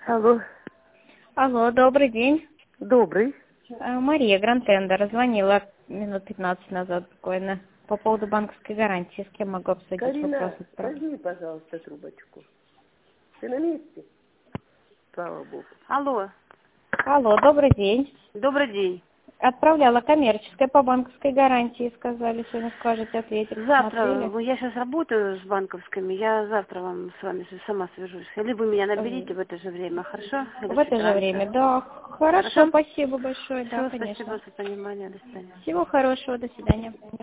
Алло. Алло, добрый день. Добрый. Мария Грантендер звонила минут 15 назад буквально по поводу банковской гарантии. С кем могу обсудить Карина, вопрос? возьми, пожалуйста, трубочку. Ты на месте? Слава Богу. Алло, Алло, добрый день. добрый день. Отправляла коммерческое по банковской гарантии, сказали, сегодня скажете, ответить. Завтра, я сейчас работаю с банковскими, я завтра вам с вами сама свяжусь. Или вы меня наберите в это же время, хорошо? Или В это чуть же раньше. время, да. Хорошо, спасибо большое, да, Все, конечно. спасибо за понимание, до свидания. Всего хорошего, до свидания.